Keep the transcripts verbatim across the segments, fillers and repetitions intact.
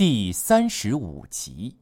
第三十五集。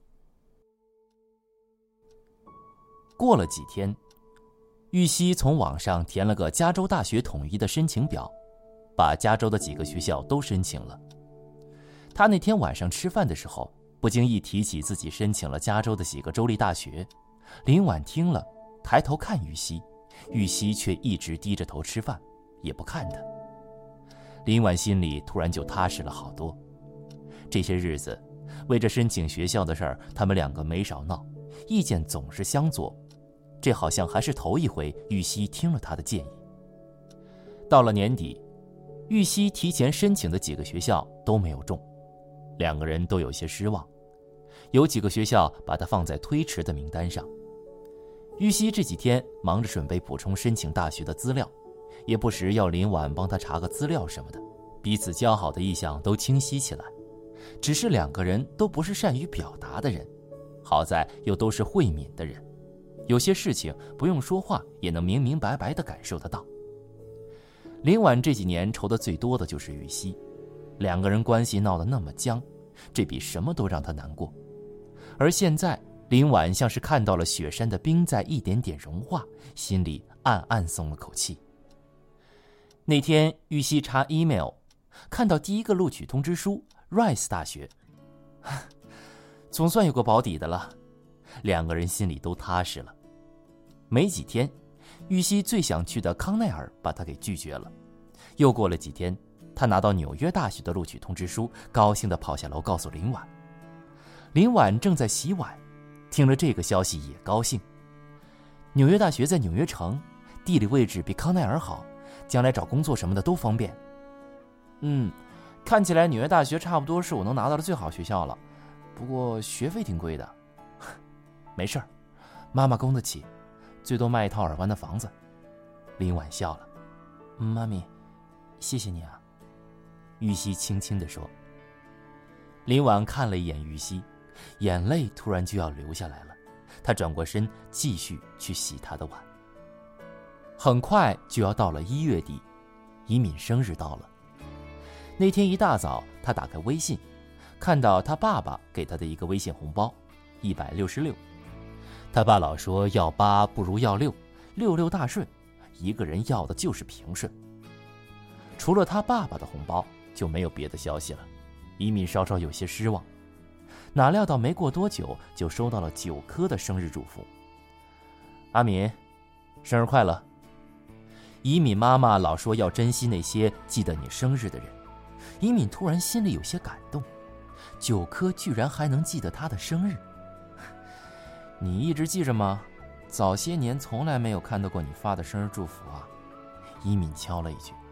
过了几天，玉溪从网上填了个加州大学统一的申请表，把加州的几个学校都申请了。他那天晚上吃饭的时候，不经意提起自己申请了加州的几个州立大学。林婉听了，抬头看玉溪，玉溪却一直低着头吃饭，也不看他。林婉心里突然就踏实了好多。这些日子，为这申请学校的事儿，他们两个没少闹，意见总是相左。这好像还是头一回玉溪听了他的建议。到了年底，玉溪提前申请的几个学校都没有中，两个人都有些失望。有几个学校把他放在推迟的名单上。玉溪这几天忙着准备补充申请大学的资料，也不时要林婉帮他查个资料什么的，彼此交好的意向都清晰起来。只是两个人都不是善于表达的人，好在又都是慧敏的人，有些事情不用说话也能明明白白地感受得到。林婉这几年愁得最多的就是玉溪，两个人关系闹得那么僵，这比什么都让他难过。而现在林婉像是看到了雪山的冰在一点点融化，心里暗暗松了口气。那天玉溪查 email， 看到第一个录取通知书 Rice 大学，总算有个保底的了，两个人心里都踏实了。没几天，玉溪最想去的康奈尔把他给拒绝了。又过了几天，他拿到纽约大学的录取通知书，高兴地跑下楼告诉林婉。林婉正在洗碗，听了这个消息也高兴。纽约大学在纽约城，地理位置比康奈尔好，将来找工作什么的都方便。嗯，看起来纽约大学差不多是我能拿到的最好学校了，不过学费挺贵的。没事儿，妈妈供得起，最多卖一套耳湾的房子。林婉笑了。妈咪，谢谢你啊。玉溪轻轻地说。林婉看了一眼玉溪，眼泪突然就要流下来了。他转过身继续去洗他的碗。很快就要到了一月底，怡敏生日到了。那天一大早，他打开微信，看到他爸爸给他的一个微信红包一百六十六。他爸老说要八不如要六，六六大顺，一个人要的就是平顺。除了他爸爸的红包，就没有别的消息了。怡敏稍稍有些失望，哪料到没过多久就收到了九科的生日祝福。阿敏，生日快乐。怡敏妈妈老说要珍惜那些记得你生日的人，怡敏突然心里有些感动，九科居然还能记得她的生日。你一直记着吗？早些年从来没有看到过你发的生日祝福啊。怡敏敲了一句。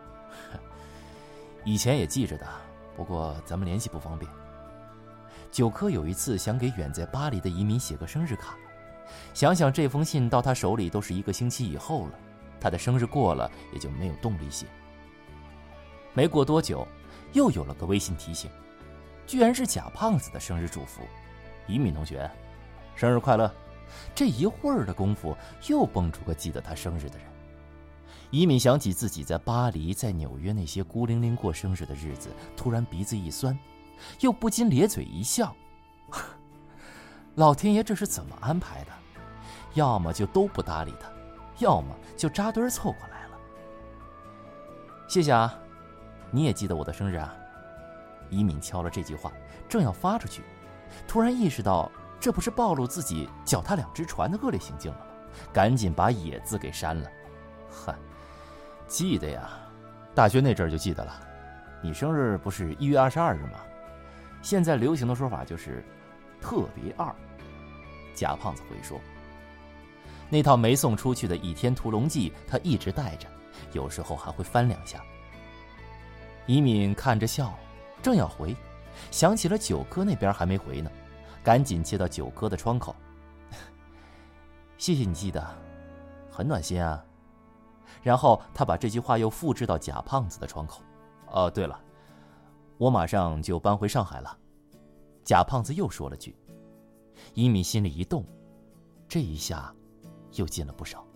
以前也记着的，不过咱们联系不方便。九科有一次想给远在巴黎的移民写个生日卡，想想这封信到他手里都是一个星期以后了，他的生日过了也就没有动力写。没过多久，又有了个微信提醒，居然是贾胖子的生日祝福。移民同学，生日快乐。这一会儿的功夫，又蹦出个记得他生日的人。移民想起自己在巴黎、在纽约那些孤零零过生日的日子，突然鼻子一酸，又不禁咧嘴一笑。老天爷这是怎么安排的？要么就都不搭理他，要么就扎堆凑过来了。谢谢啊，你也记得我的生日啊。移民敲了这句话，正要发出去，突然意识到这不是暴露自己脚踏两只船的恶劣行径了吗？赶紧把野字给删了。哼，记得呀，大学那阵儿就记得了。你生日不是一月二十二日吗？现在流行的说法就是特别二。贾胖子回说，那套没送出去的《倚天屠龙记》他一直带着，有时候还会翻两下。怡敏看着笑，正要回，想起了九科那边还没回呢，赶紧接到九科的窗口。谢谢你记得，很暖心啊。然后他把这句话又复制到贾胖子的窗口。哦，对了，我马上就搬回上海了。贾胖子又说了句。怡敏心里一动，这一下又近了不少。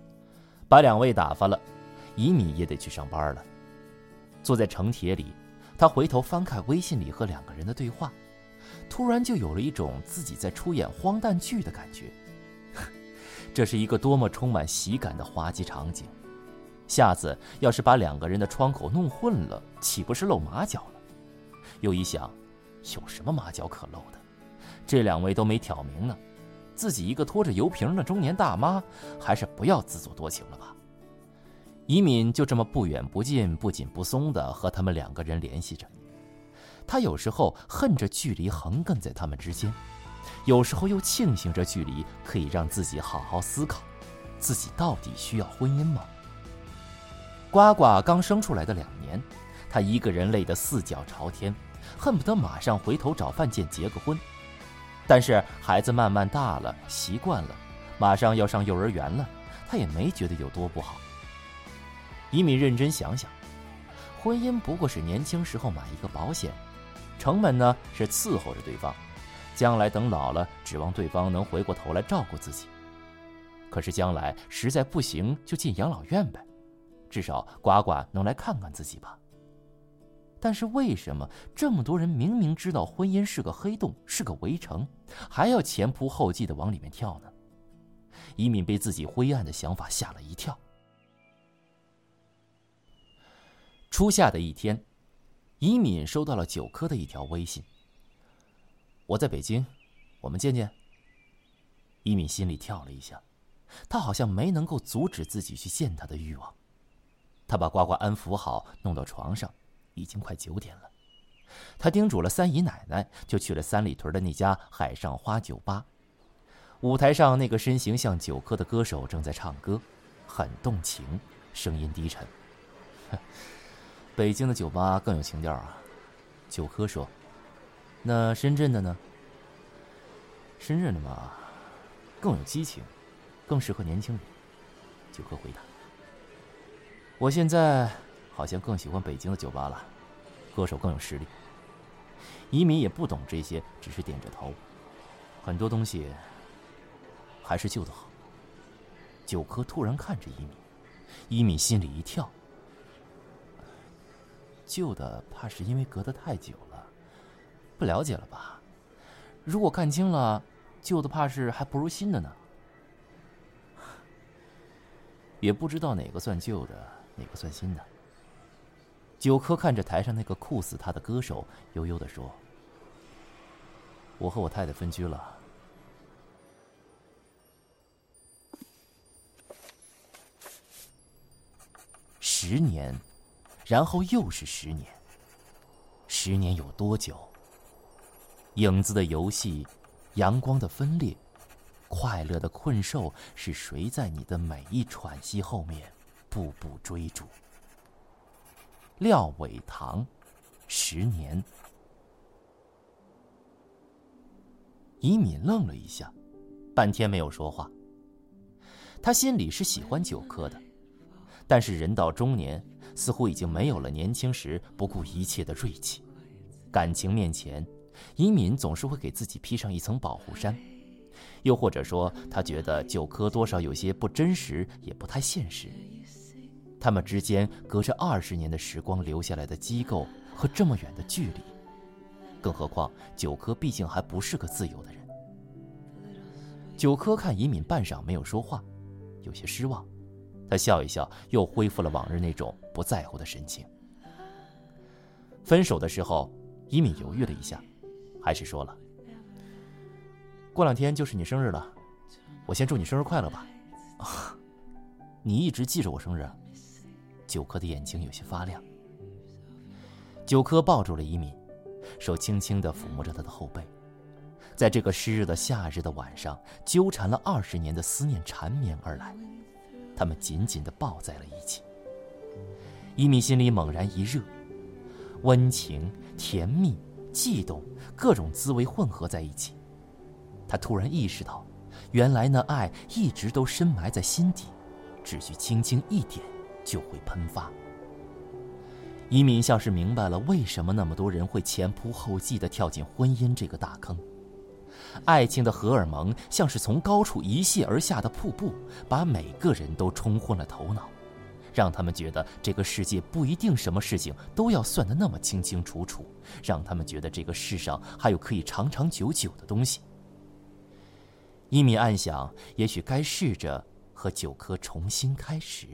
把两位打发了，怡敏也得去上班了。坐在城铁里， 他回头翻看微信里和两个人的对话，突然就有了一种自己在出演荒诞剧的感觉。这是一个多么充满喜感的滑稽场景，下次要是把两个人的窗口弄混了，岂不是露马脚了？又一想，有什么马脚可露的？这两位都没挑明呢，自己一个拖着油瓶的中年大妈，还是不要自作多情了吧。怡敏就这么不远不近、不紧不松地和他们两个人联系着。他有时候恨着距离横亘在他们之间，有时候又庆幸着距离可以让自己好好思考，自己到底需要婚姻吗？呱呱刚生出来的两年，他一个人累得四脚朝天，恨不得马上回头找范建结个婚。但是孩子慢慢大了，习惯了，马上要上幼儿园了，他也没觉得有多不好。怡敏认真想想，婚姻不过是年轻时候买一个保险，成本呢是伺候着对方，将来等老了，指望对方能回过头来照顾自己。可是将来实在不行就进养老院呗，至少呱呱能来看看自己吧。但是为什么这么多人明明知道婚姻是个黑洞，是个围城，还要前仆后继地往里面跳呢？怡敏被自己灰暗的想法吓了一跳。初夏的一天，怡敏收到了九科的一条微信：我在北京，我们见见。怡敏心里跳了一下，她好像没能够阻止自己去见他的欲望。她把呱呱安抚好，弄到床上，已经快九点了。她叮嘱了三姨奶奶，就去了三里屯的那家海上花酒吧。舞台上那个身形像九科的歌手正在唱歌，很动情，声音低沉。北京的酒吧更有情调啊，九科说。那深圳的呢？深圳的嘛，更有激情，更适合年轻人。九科回答。我现在好像更喜欢北京的酒吧了，歌手更有实力。怡敏也不懂这些，只是点着头。很多东西还是旧的好。九科突然看着怡敏，怡敏心里一跳。旧的怕是因为隔得太久了，不了解了吧？如果看清了，旧的怕是还不如新的呢。也不知道哪个算旧的，哪个算新的。九科看着台上那个酷死他的歌手，悠悠地说：我和我太太分居了。十年，然后又是十年。十年有多久？影子的游戏，阳光的分裂，快乐的困兽，是谁在你的每一喘息后面步步追逐？廖伟棠，十年。怡敏愣了一下，半天没有说话。他心里是喜欢九科的，但是人到中年，似乎已经没有了年轻时不顾一切的锐气。感情面前，怡敏总是会给自己披上一层保护衫，又或者说，他觉得九科多少有些不真实，也不太现实。他们之间隔着二十年的时光留下来的机构和这么远的距离，更何况九科毕竟还不是个自由的人。九科看怡敏半晌没有说话，有些失望。他笑一笑，又恢复了往日那种不在乎的神情。分手的时候，怡敏犹豫了一下，还是说了：过两天就是你生日了，我先祝你生日快乐吧。啊，你一直记着我生日？九科的眼睛有些发亮。九科抱住了怡敏，手轻轻地抚摸着她的后背。在这个湿热的夏日的晚上，纠缠了二十年的思念缠绵而来，他们紧紧地抱在了一起。怡敏心里猛然一热，温情、甜蜜、悸动，各种滋味混合在一起。他突然意识到，原来那爱一直都深埋在心底，只需轻轻一点就会喷发。怡敏像是明白了为什么那么多人会前仆后继地跳进婚姻这个大坑。爱情的荷尔蒙像是从高处一泻而下的瀑布，把每个人都冲昏了头脑， 让他们觉得这个世界不一定什么事情都要算得那么清清楚楚，让他们觉得这个世上还有可以长长久久的东西。一敏暗想，也许该试着和九科重新开始。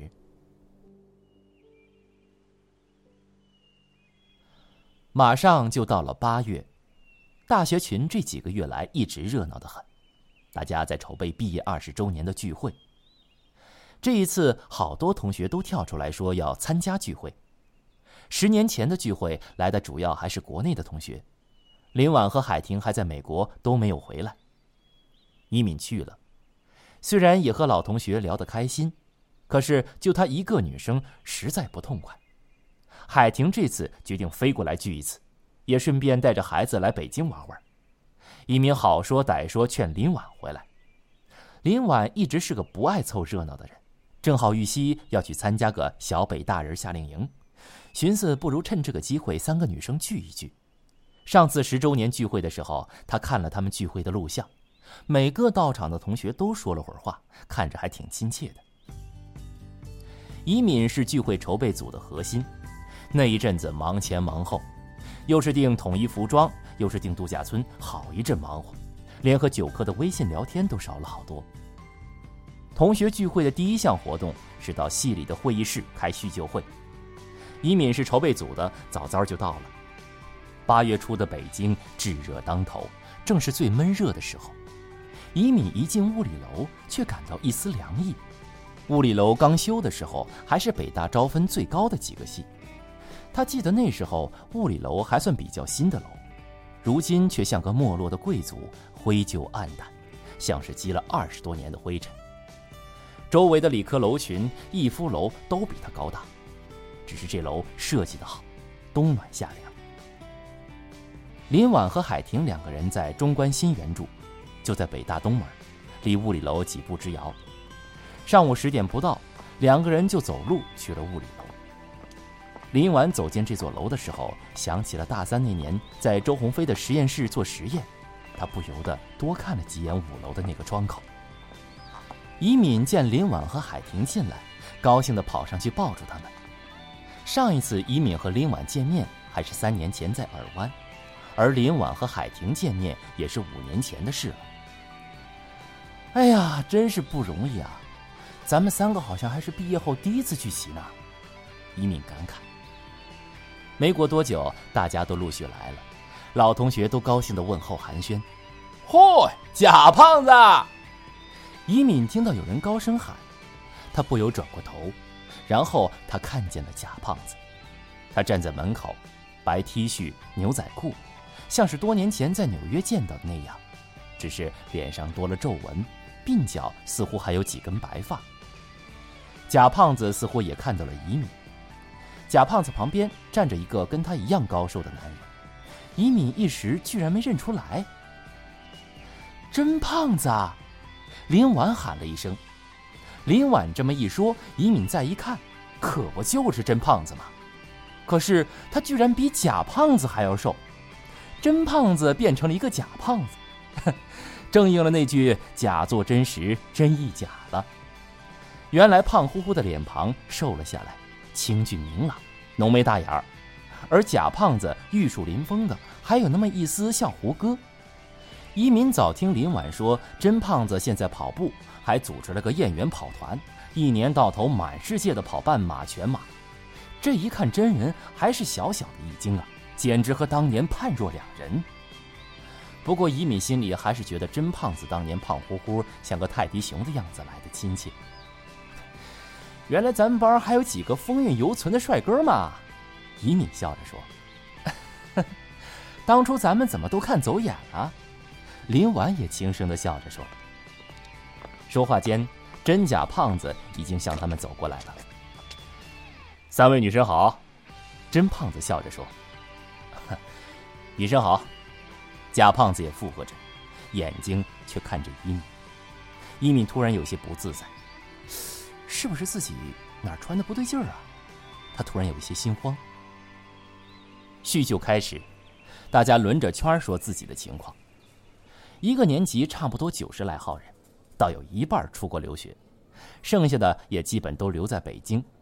马上就到了八月，大学群这几个月来一直热闹得很，大家在筹备毕业二十周年的聚会。这一次，好多同学都跳出来说要参加聚会。十年前的聚会来的主要还是国内的同学，林婉和海婷还在美国，都没有回来。一敏去了，虽然也和老同学聊得开心，可是就她一个女生，实在不痛快。海婷这次决定飞过来聚一次，也顺便带着孩子来北京玩玩。一敏好说歹说劝林婉回来。林婉一直是个不爱凑热闹的人，正好玉溪要去参加个小北大人夏令营，寻思不如趁这个机会三个女生聚一聚。上次十周年聚会的时候，她看了他们聚会的录像，每个到场的同学都说了会儿话，看着还挺亲切的。怡敏是聚会筹备组的核心，那一阵子忙前忙后，又是订统一服装，又是订度假村，好一阵忙活，连和九科的微信聊天都少了好多。同学聚会的第一项活动是到系里的会议室开叙旧会。怡敏是筹备组的，早早就到了。八月初的北京炙热当头，正是最闷热的时候。怡敏一进物理楼，却感到一丝凉意。物理楼刚修的时候，还是北大招分最高的几个系。他记得那时候物理楼还算比较新的楼，如今却像个没落的贵族，灰旧暗淡，像是积了二十多年的灰尘。周围的理科楼群、逸夫楼都比它高大，只是这楼设计得好，冬暖夏凉。林婉和海婷两个人在中关新园住，就在北大东门，离物理楼几步之遥。上午十点不到，两个人就走路去了物理楼。林婉走进这座楼的时候，想起了大三那年在周鸿飞的实验室做实验，他不由得多看了几眼五楼的那个窗口。怡敏见林婉和海婷进来，高兴地跑上去抱住他们。上一次怡敏和林婉见面还是三年前在尔湾，而林婉和海婷见面也是五年前的事了。哎呀，真是不容易啊！咱们三个好像还是毕业后第一次聚齐呢。怡敏感慨。没过多久，大家都陆续来了，老同学都高兴地问候寒暄。嚯，贾胖子！怡敏听到有人高声喊，他不由转过头，然后他看见了贾胖子。他站在门口，白 T 恤、牛仔裤，像是多年前在纽约见到的那样，只是脸上多了皱纹，鬓角似乎还有几根白发。贾胖子似乎也看到了怡敏。贾胖子旁边站着一个跟他一样高瘦的男人，怡敏一时居然没认出来。真胖子啊！林婉喊了一声。林婉这么一说，怡敏再一看，可不就是真胖子吗？可是他居然比贾胖子还要瘦，真胖子变成了一个假胖子，正应了那句假作真实，真亦假了。原来胖乎乎的脸庞瘦了下来，清俊明朗，浓眉大眼儿，而假胖子玉树临风的，还有那么一丝像胡歌。怡敏早听林婉说，真胖子现在跑步，还组织了个燕园跑团，一年到头满世界的跑半马、全马。这一看真人，还是小小的一惊啊，简直和当年判若两人。不过怡敏心里还是觉得真胖子当年胖乎乎，像个泰迪熊的样子来的亲切。原来咱们班还有几个风韵犹存的帅哥嘛，怡敏笑着说。当初咱们怎么都看走眼了？林婉也轻声地笑着说。说话间，真假胖子已经向他们走过来了。三位女生好，真胖子笑着说。女生好，假胖子也附和着，眼睛却看着怡敏。怡敏突然有些不自在，是不是自己哪儿穿的不对劲儿啊？她突然有一些心慌。叙旧开始，大家轮着圈说自己的情况。一个年级差不多九十来号人，倒有一半出国留学，剩下的也基本都留在北京。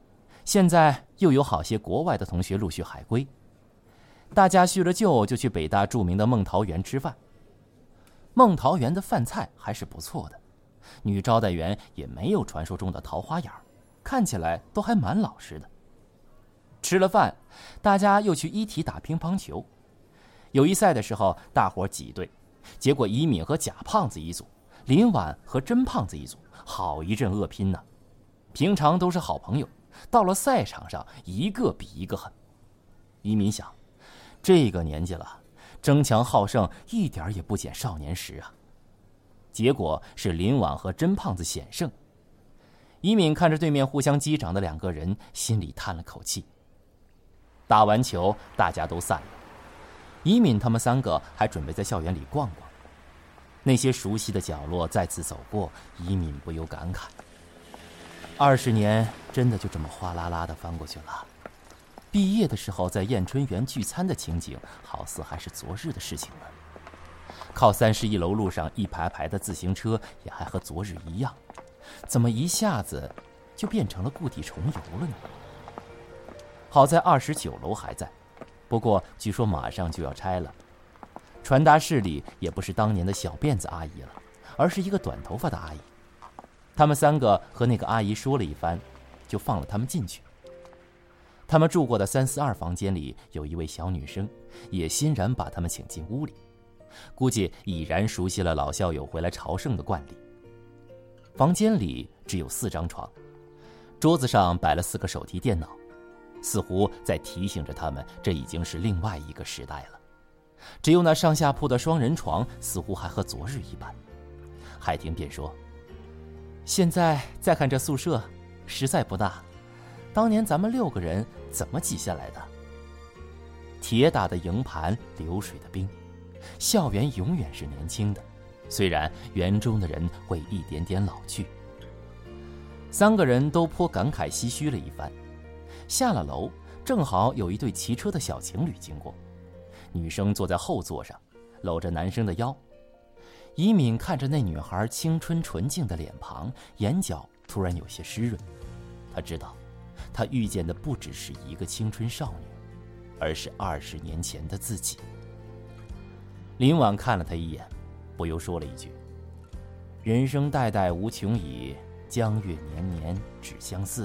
现在又有好些国外的同学陆续海归，大家叙了旧，就去北大著名的孟桃园吃饭。孟桃园的饭菜还是不错的，女招待员也没有传说中的桃花眼，看起来都还蛮老实的。吃了饭，大家又去一体打乒乓球。友谊赛的时候，大伙挤队，结果怡敏和贾胖子一组，林婉和甄胖子一组，好一阵恶拼呢。平常都是好朋友，到了赛场上，一个比一个狠。怡敏想，这个年纪了，争强好胜一点也不减少年时啊。结果是林婉和甄胖子险胜。怡敏看着对面互相击掌的两个人，心里叹了口气。打完球，大家都散了。怡敏他们三个还准备在校园里逛逛。那些熟悉的角落再次走过，怡敏不由感慨：二十年真的就这么哗啦啦的翻过去了。毕业的时候在燕春园聚餐的情景，好似还是昨日的事情了。靠三十一楼路上一排排的自行车，也还和昨日一样，怎么一下子就变成了故地重游了呢？好在二十九楼还在，不过据说马上就要拆了。传达室里也不是当年的小辫子阿姨了，而是一个短头发的阿姨。他们三个和那个阿姨说了一番，就放了他们进去。他们住过的三四二房间里有一位小女生，也欣然把他们请进屋里，估计已然熟悉了老校友回来朝圣的惯例。房间里只有四张床，桌子上摆了四个手提电脑，似乎在提醒着他们，这已经是另外一个时代了。只有那上下铺的双人床，似乎还和昨日一般。海婷便说：现在再看这宿舍，实在不大。当年咱们六个人怎么挤下来的？铁打的营盘，流水的兵，校园永远是年轻的，虽然园中的人会一点点老去。三个人都颇感慨唏嘘了一番。下了楼，正好有一对骑车的小情侣经过，女生坐在后座上，搂着男生的腰。怡敏看着那女孩青春纯净的脸庞，眼角突然有些湿润。她知道，她遇见的不只是一个青春少女，而是二十年前的自己。林婉看了她一眼，不由说了一句：人生代代无穷已，江月年年只相似。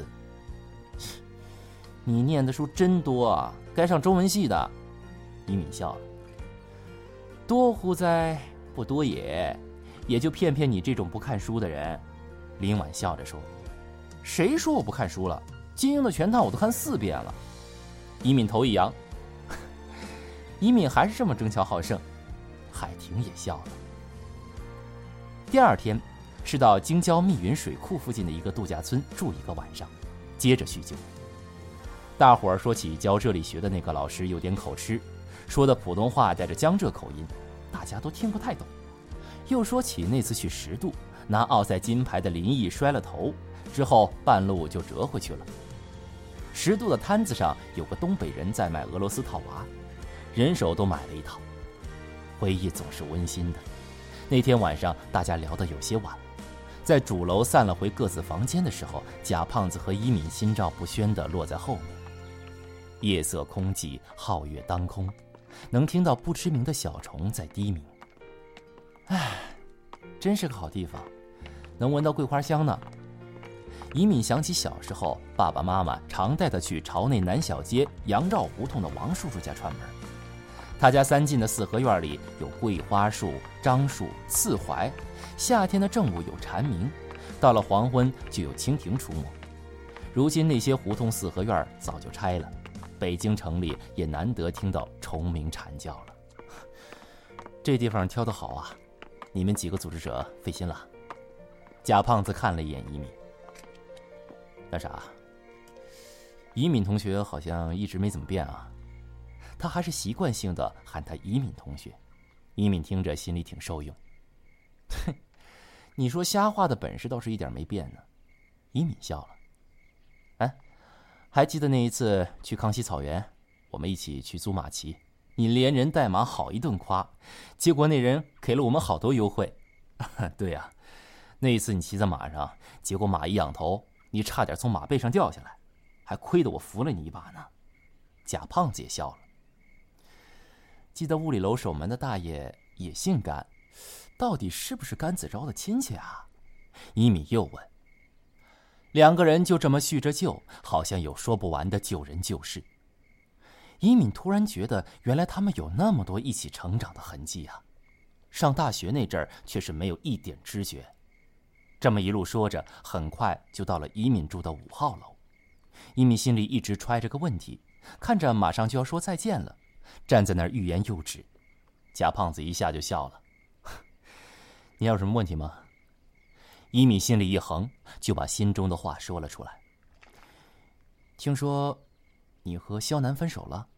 你念的书真多啊，该上中文系的。怡敏笑了：多乎哉，不多也，也就骗骗你这种不看书的人。林婉笑着说：谁说我不看书了？金庸的全套我都看四遍了。怡敏头一扬，怡敏还是这么争强好胜。海婷也笑了。第二天是到京郊密云水库附近的一个度假村住一个晚上，接着叙旧。大伙儿说起教这里学的那个老师有点口吃，说的普通话带着江浙口音，大家都听不太懂。又说起那次去十渡拿奥赛金牌的林毅摔了头之后，半路就折回去了。十渡的摊子上有个东北人在卖俄罗斯套娃，人手都买了一套。回忆总是温馨的。那天晚上大家聊得有些晚，在主楼散了回各自房间的时候，贾胖子和怡敏心照不宣地落在后面。夜色空寂，皓月当空，能听到不知名的小虫在低鸣。唉，真是个好地方，能闻到桂花香呢。怡敏想起小时候爸爸妈妈常带她去朝内南小街杨绕胡同的王叔叔家串门。他家三进的四合院里有桂花树、樟树、刺槐，夏天的正午有蝉鸣，到了黄昏就有蜻蜓出没。如今那些胡同四合院早就拆了，北京城里也难得听到虫鸣蝉叫了。这地方挑得好啊，你们几个组织者费心了。贾胖子看了一眼怡敏。那啥，怡敏同学好像一直没怎么变啊。他还是习惯性的喊他怡敏同学。怡敏听着心里挺受用。哼，你说瞎话的本事倒是一点没变呢。怡敏笑了。哎，还记得那一次去康熙草原，我们一起去租马骑，你连人带马好一顿夸，结果那人给了我们好多优惠。对呀、啊，那一次你骑在马上，结果马一仰头，你差点从马背上掉下来。 还亏得我扶了你一把呢。贾胖子也笑了。记得屋里楼守门的大爷也姓甘，到底是不是甘子昭的亲戚啊？一米又问。两个人就这么叙着旧，好像有说不完的旧人旧事。一敏突然觉得，原来他们有那么多一起成长的痕迹啊！上大学那阵儿却是没有一点知觉。这么一路说着，很快就到了一敏住的五号楼。一敏心里一直揣着个问题，看着马上就要说再见了，站在那儿欲言又止。贾胖子一下就笑了：“你还有什么问题吗？”一敏心里一横，就把心中的话说了出来。听说你和肖楠分手了？